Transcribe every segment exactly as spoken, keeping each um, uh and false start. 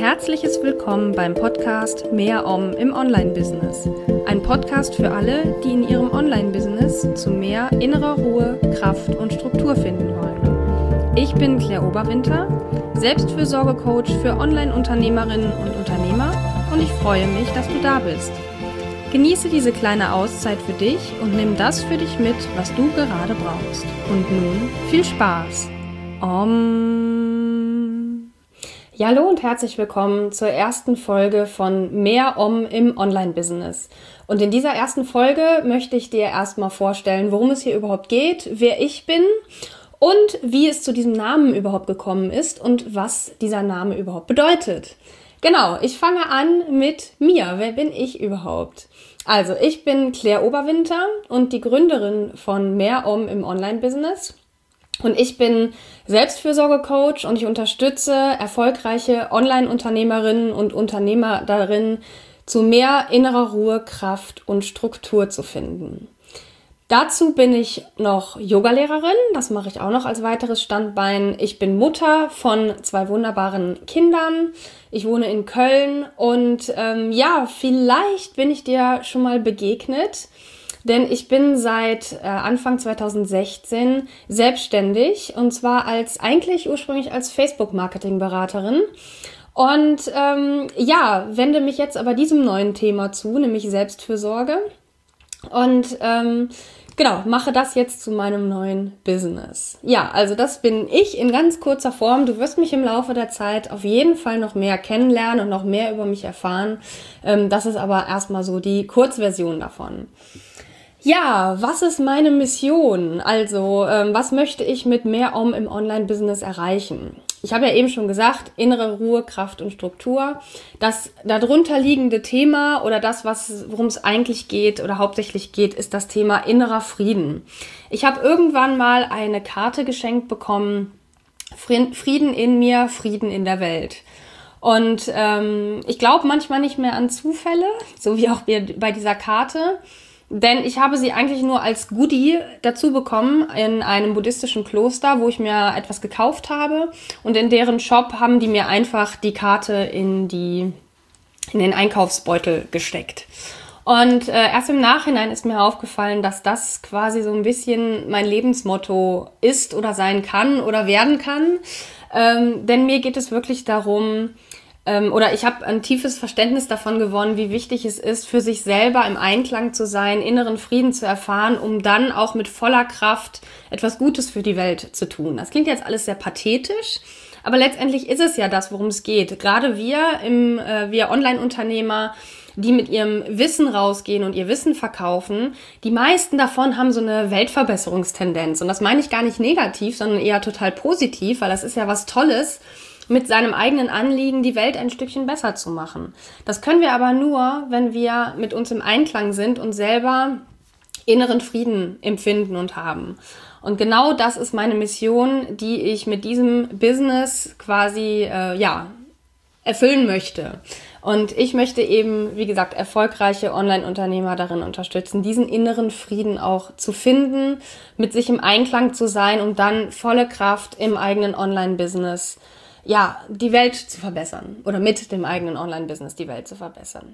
herzliches Willkommen beim Podcast Mehr Om im Online-Business. Ein Podcast für alle, die in ihrem Online-Business zu mehr innerer Ruhe, Kraft und Struktur finden wollen. Ich bin Claire Oberwinter, Selbstfürsorge-Coach für Online-Unternehmerinnen und Unternehmer und ich freue mich, dass du da bist. Genieße diese kleine Auszeit für dich und nimm das für dich mit, was du gerade brauchst. Und nun viel Spaß! Om. Ja, hallo und herzlich willkommen zur ersten Folge von Mehr Om im Online-Business. Und in dieser ersten Folge möchte ich dir erstmal vorstellen, worum es hier überhaupt geht, wer ich bin und wie es zu diesem Namen überhaupt gekommen ist und was dieser Name überhaupt bedeutet. Genau, ich fange an mit mir. Wer bin ich überhaupt? Also, ich bin Claire Oberwinter und die Gründerin von Mehr Om im Online-Business. Und ich bin Selbstfürsorge-Coach und ich unterstütze erfolgreiche Online-Unternehmerinnen und Unternehmer darin, zu mehr innerer Ruhe, Kraft und Struktur zu finden. Dazu bin ich noch Yogalehrerin, das mache ich auch noch als weiteres Standbein. Ich bin Mutter von zwei wunderbaren Kindern. Ich wohne in Köln und ähm, ja, vielleicht bin ich dir schon mal begegnet. Denn ich bin seit äh, Anfang zweitausendsechzehn selbstständig und zwar als eigentlich ursprünglich als Facebook-Marketing-Beraterin. Und ähm, ja, wende mich jetzt aber diesem neuen Thema zu, nämlich Selbstfürsorge. Und ähm, genau, mache das jetzt zu meinem neuen Business. Ja, also das bin ich in ganz kurzer Form. Du wirst mich im Laufe der Zeit auf jeden Fall noch mehr kennenlernen und noch mehr über mich erfahren. Ähm, das ist aber erstmal so die Kurzversion davon. Ja, was ist meine Mission? Also, ähm, was möchte ich mit Mehr Om im Online-Business erreichen? Ich habe ja eben schon gesagt, innere Ruhe, Kraft und Struktur. Das darunter liegende Thema oder das, was, worum es eigentlich geht oder hauptsächlich geht, ist das Thema innerer Frieden. Ich habe irgendwann mal eine Karte geschenkt bekommen, Frieden in mir, Frieden in der Welt. Und ähm, ich glaube manchmal nicht mehr an Zufälle, so wie auch bei dieser Karte. Denn ich habe sie eigentlich nur als Goodie dazu bekommen in einem buddhistischen Kloster, wo ich mir etwas gekauft habe. Und in deren Shop haben die mir einfach die Karte in, die, in den Einkaufsbeutel gesteckt. Und äh, erst im Nachhinein ist mir aufgefallen, dass das quasi so ein bisschen mein Lebensmotto ist oder sein kann oder werden kann. Ähm, denn mir geht es wirklich darum, oder ich habe ein tiefes Verständnis davon gewonnen, wie wichtig es ist, für sich selber im Einklang zu sein, inneren Frieden zu erfahren, um dann auch mit voller Kraft etwas Gutes für die Welt zu tun. Das klingt jetzt alles sehr pathetisch, aber letztendlich ist es ja das, worum es geht. Gerade wir, im, äh, wir Online-Unternehmer, die mit ihrem Wissen rausgehen und ihr Wissen verkaufen, die meisten davon haben so eine Weltverbesserungstendenz. Und das meine ich gar nicht negativ, sondern eher total positiv, weil das ist ja was Tolles, mit seinem eigenen Anliegen die Welt ein Stückchen besser zu machen. Das können wir aber nur, wenn wir mit uns im Einklang sind und selber inneren Frieden empfinden und haben. Und genau das ist meine Mission, die ich mit diesem Business quasi äh, ja erfüllen möchte. Und ich möchte eben, wie gesagt, erfolgreiche Online-Unternehmer darin unterstützen, diesen inneren Frieden auch zu finden, mit sich im Einklang zu sein und dann volle Kraft im eigenen Online-Business ja, die Welt zu verbessern oder mit dem eigenen Online-Business die Welt zu verbessern.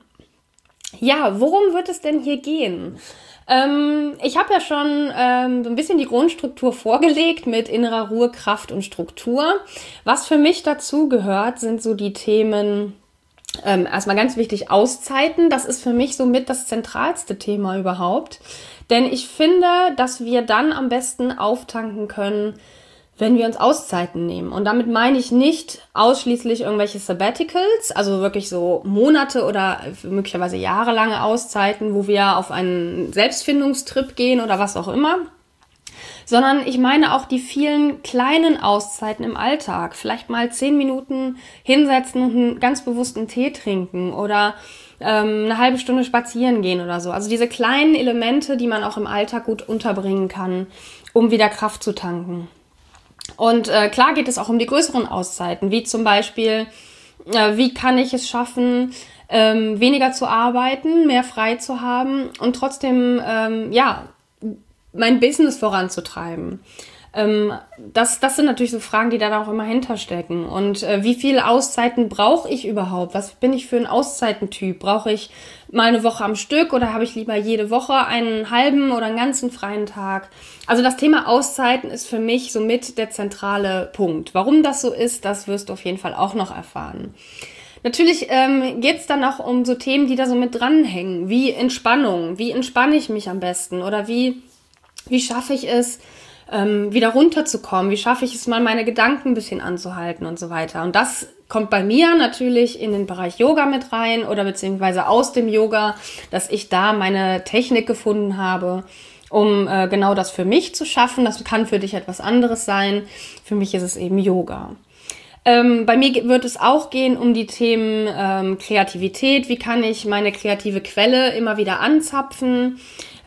Ja, worum wird es denn hier gehen? Ähm, ich habe ja schon ähm, so ein bisschen die Grundstruktur vorgelegt mit innerer Ruhe, Kraft und Struktur. Was für mich dazu gehört, sind so die Themen, ähm, erstmal ganz wichtig, Auszeiten. Das ist für mich somit das zentralste Thema überhaupt. Denn ich finde, dass wir dann am besten auftanken können, wenn wir uns Auszeiten nehmen. Und damit meine ich nicht ausschließlich irgendwelche Sabbaticals, also wirklich so Monate oder möglicherweise jahrelange Auszeiten, wo wir auf einen Selbstfindungstrip gehen oder was auch immer, sondern ich meine auch die vielen kleinen Auszeiten im Alltag. Vielleicht mal zehn Minuten hinsetzen und einen ganz bewussten Tee trinken oder ähm, eine halbe Stunde spazieren gehen oder so. Also diese kleinen Elemente, die man auch im Alltag gut unterbringen kann, um wieder Kraft zu tanken. Und äh, klar geht es auch um die größeren Auszeiten, wie zum Beispiel, äh, wie kann ich es schaffen, ähm, weniger zu arbeiten, mehr frei zu haben und trotzdem, ähm, ja, mein Business voranzutreiben. Ähm, das, das sind natürlich so Fragen, die da auch immer hinterstecken. Und äh, wie viele Auszeiten brauche ich überhaupt? Was bin ich für ein Auszeitentyp? Brauche ich mal eine Woche am Stück oder habe ich lieber jede Woche einen halben oder einen ganzen freien Tag? Also das Thema Auszeiten ist für mich somit der zentrale Punkt. Warum das so ist, das wirst du auf jeden Fall auch noch erfahren. Natürlich ähm, geht es dann auch um so Themen, die da so mit dranhängen, wie Entspannung. Wie entspanne ich mich am besten? Oder wie, wie schaffe ich es, ähm, wieder runterzukommen? Wie schaffe ich es mal, meine Gedanken ein bisschen anzuhalten und so weiter? Und das kommt bei mir natürlich in den Bereich Yoga mit rein oder beziehungsweise aus dem Yoga, dass ich da meine Technik gefunden habe, um äh, genau das für mich zu schaffen. Das kann für dich etwas anderes sein. Für mich ist es eben Yoga. Ähm, bei mir wird es auch gehen um die Themen ähm, Kreativität. Wie kann ich meine kreative Quelle immer wieder anzapfen?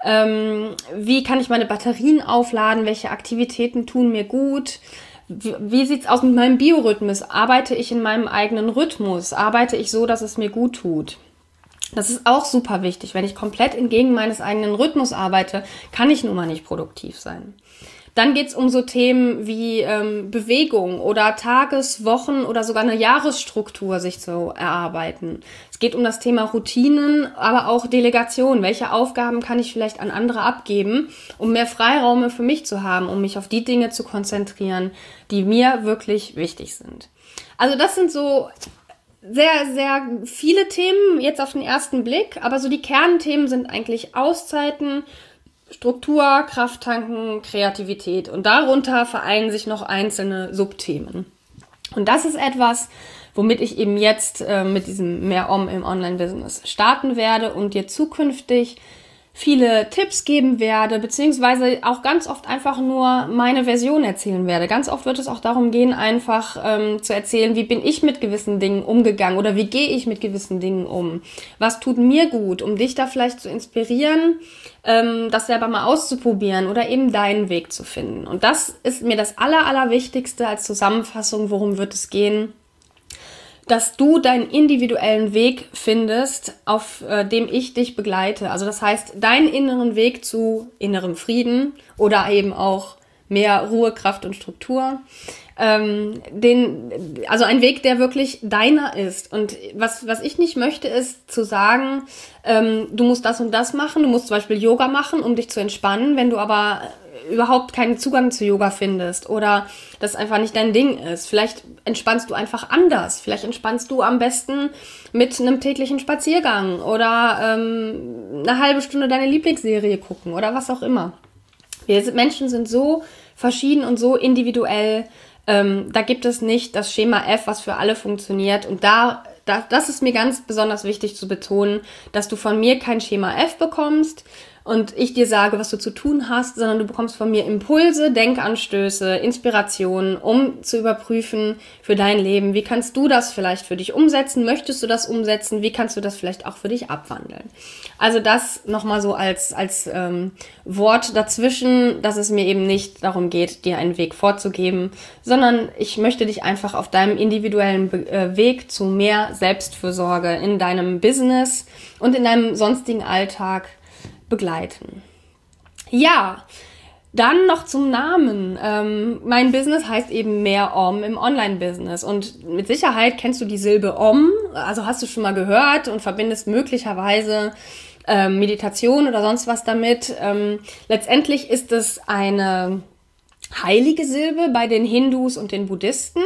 Ähm, wie kann ich meine Batterien aufladen? Welche Aktivitäten tun mir gut? Wie, wie sieht's aus mit meinem Biorhythmus? Arbeite ich in meinem eigenen Rhythmus? Arbeite ich so, dass es mir gut tut? Das ist auch super wichtig. Wenn ich komplett entgegen meines eigenen Rhythmus arbeite, kann ich nun mal nicht produktiv sein. Dann geht's um so Themen wie ähm, Bewegung oder Tages-, Wochen- oder sogar eine Jahresstruktur sich zu erarbeiten. Es geht um das Thema Routinen, aber auch Delegation. Welche Aufgaben kann ich vielleicht an andere abgeben, um mehr Freiraum für mich zu haben, um mich auf die Dinge zu konzentrieren, die mir wirklich wichtig sind. Also das sind so sehr, sehr viele Themen jetzt auf den ersten Blick, aber so die Kernthemen sind eigentlich Auszeiten, Struktur, Krafttanken, Kreativität und darunter vereinen sich noch einzelne Subthemen. Und das ist etwas, womit ich eben jetzt äh, mit diesem Mehr Om im Online-Business starten werde und dir zukünftig viele Tipps geben werde, beziehungsweise auch ganz oft einfach nur meine Version erzählen werde. Ganz oft wird es auch darum gehen, einfach ähm, zu erzählen, wie bin ich mit gewissen Dingen umgegangen oder wie gehe ich mit gewissen Dingen um. Was tut mir gut, um dich da vielleicht zu inspirieren, ähm, das selber mal auszuprobieren oder eben deinen Weg zu finden. Und das ist mir das Aller, Allerwichtigste als Zusammenfassung, worum wird es gehen, dass du deinen individuellen Weg findest, auf äh, dem ich dich begleite. Also das heißt, deinen inneren Weg zu innerem Frieden oder eben auch mehr Ruhe, Kraft und Struktur. Ähm, den, also ein Weg, der wirklich deiner ist. Und was, was ich nicht möchte, ist zu sagen, ähm, du musst das und das machen. Du musst zum Beispiel Yoga machen, um dich zu entspannen. Wenn du aber überhaupt keinen Zugang zu Yoga findest oder das einfach nicht dein Ding ist. Vielleicht entspannst du einfach anders. Vielleicht entspannst du am besten mit einem täglichen Spaziergang oder ähm, eine halbe Stunde deine Lieblingsserie gucken oder was auch immer. Wir sind, Menschen sind so verschieden und so individuell. Ähm, da gibt es nicht das Schema F, was für alle funktioniert. Und da, da, das ist mir ganz besonders wichtig zu betonen, dass du von mir kein Schema F bekommst und ich dir sage, was du zu tun hast, sondern du bekommst von mir Impulse, Denkanstöße, Inspirationen, um zu überprüfen für dein Leben. Wie kannst du das vielleicht für dich umsetzen? Möchtest du das umsetzen? Wie kannst du das vielleicht auch für dich abwandeln? Also das nochmal so als, als ähm, Wort dazwischen, dass es mir eben nicht darum geht, dir einen Weg vorzugeben, sondern ich möchte dich einfach auf deinem individuellen Be- äh, Weg zu mehr Selbstfürsorge in deinem Business und in deinem sonstigen Alltag begleiten. Ja, dann noch zum Namen. Ähm, mein Business heißt eben Mehr Om im Online-Business und mit Sicherheit kennst du die Silbe Om, also hast du schon mal gehört und verbindest möglicherweise ähm, Meditation oder sonst was damit. Ähm, letztendlich ist es eine heilige Silbe bei den Hindus und den Buddhisten.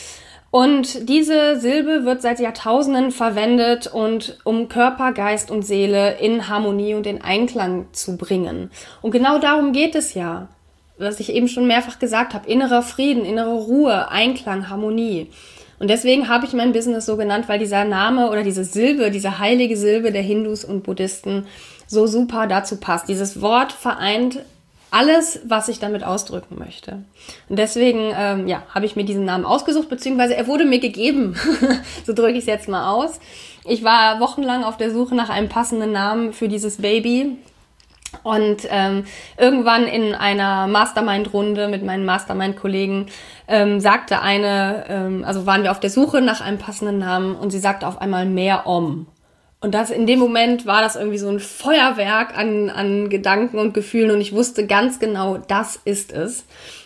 Und diese Silbe wird seit Jahrtausenden verwendet, und um Körper, Geist und Seele in Harmonie und in Einklang zu bringen. Und genau darum geht es ja, was ich eben schon mehrfach gesagt habe. Innerer Frieden, innere Ruhe, Einklang, Harmonie. Und deswegen habe ich mein Business so genannt, weil dieser Name oder diese Silbe, diese heilige Silbe der Hindus und Buddhisten so super dazu passt. Dieses Wort vereint alles, was ich damit ausdrücken möchte. Und deswegen ähm, ja, habe ich mir diesen Namen ausgesucht, beziehungsweise er wurde mir gegeben. So drücke ich es jetzt mal aus. Ich war wochenlang auf der Suche nach einem passenden Namen für dieses Baby. Und ähm, irgendwann in einer Mastermind-Runde mit meinen Mastermind-Kollegen ähm, sagte eine, ähm, also waren wir auf der Suche nach einem passenden Namen, und sie sagte auf einmal Mehr Om. Und das in dem Moment war das irgendwie so ein Feuerwerk an, an Gedanken und Gefühlen, und ich wusste ganz genau, das ist es.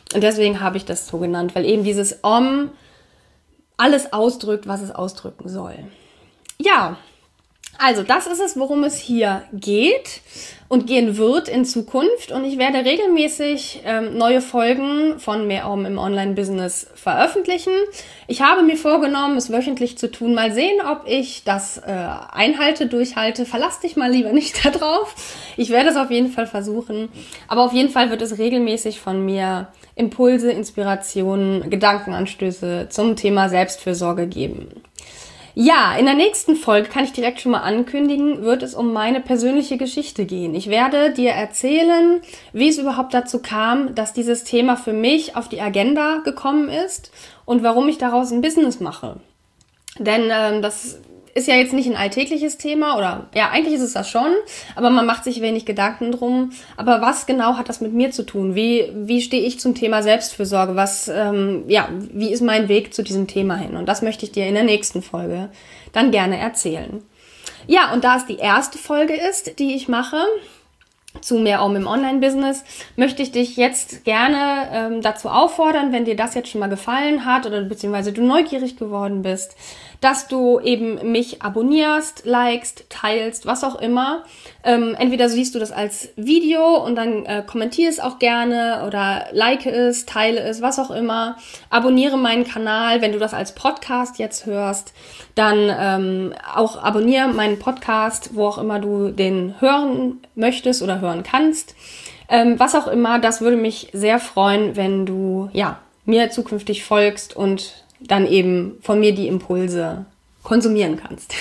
Und deswegen habe ich das so genannt, weil eben dieses Om alles ausdrückt, was es ausdrücken soll. Ja, also das ist es, worum es hier geht und gehen wird in Zukunft. Und ich werde regelmäßig ähm, neue Folgen von Mehr Om im Online-Business veröffentlichen. Ich habe mir vorgenommen, es wöchentlich zu tun. Mal sehen, ob ich das äh, einhalte, durchhalte. Verlass dich mal lieber nicht da drauf. Ich werde es auf jeden Fall versuchen. Aber auf jeden Fall wird es regelmäßig von mir Impulse, Inspirationen, Gedankenanstöße zum Thema Selbstfürsorge geben. Ja, in der nächsten Folge, kann ich direkt schon mal ankündigen, wird es um meine persönliche Geschichte gehen. Ich werde dir erzählen, wie es überhaupt dazu kam, dass dieses Thema für mich auf die Agenda gekommen ist und warum ich daraus ein Business mache. Denn ähm, das ist ja jetzt nicht ein alltägliches Thema oder ja, eigentlich ist es das schon, aber man macht sich wenig Gedanken drum. Aber was genau hat das mit mir zu tun? Wie, wie stehe ich zum Thema Selbstfürsorge? Was, ähm, ja, wie ist mein Weg zu diesem Thema hin? Und das möchte ich dir in der nächsten Folge dann gerne erzählen. Ja, und da es die erste Folge ist, die ich mache, zu Mehr Om im Online-Business, möchte ich dich jetzt gerne ähm, dazu auffordern, wenn dir das jetzt schon mal gefallen hat oder beziehungsweise du neugierig geworden bist, dass du eben mich abonnierst, likest, teilst, was auch immer. Ähm, entweder siehst du das als Video und dann äh, kommentier es auch gerne oder like es, teile es, was auch immer. Abonniere meinen Kanal, wenn du das als Podcast jetzt hörst, dann ähm, auch abonniere meinen Podcast, wo auch immer du den hören möchtest oder hören kannst. Ähm, was auch immer, das würde mich sehr freuen, wenn du ja mir zukünftig folgst und dann eben von mir die Impulse konsumieren kannst.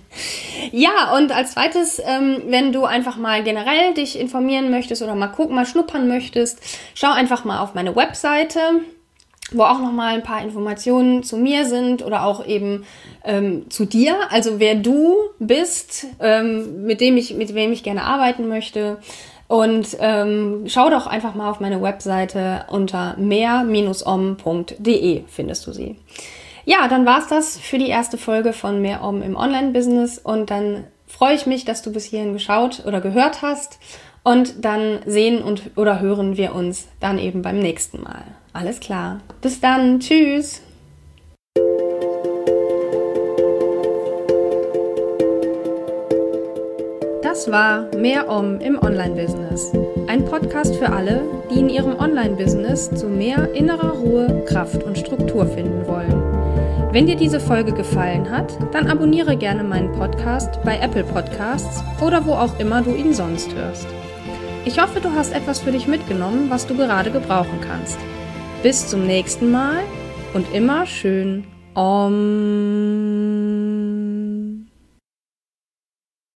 Ja, und als zweites, ähm, wenn du einfach mal generell dich informieren möchtest oder mal gucken, mal schnuppern möchtest, schau einfach mal auf meine Webseite, wo auch nochmal ein paar Informationen zu mir sind oder auch eben ähm, zu dir, also wer du bist, ähm, mit dem ich, mit wem ich gerne arbeiten möchte. Und ähm, schau doch einfach mal auf meine Webseite unter mehr om punkt de findest du sie. Ja, dann war's das für die erste Folge von Mehr Om im Online-Business und dann freue ich mich, dass du bis hierhin geschaut oder gehört hast und dann sehen und oder hören wir uns dann eben beim nächsten Mal. Alles klar. Bis dann. Tschüss. Das war Mehr Om im Online-Business. Ein Podcast für alle, die in ihrem Online-Business zu mehr innerer Ruhe, Kraft und Struktur finden wollen. Wenn dir diese Folge gefallen hat, dann abonniere gerne meinen Podcast bei Apple Podcasts oder wo auch immer du ihn sonst hörst. Ich hoffe, du hast etwas für dich mitgenommen, was du gerade gebrauchen kannst. Bis zum nächsten Mal und immer schön Om.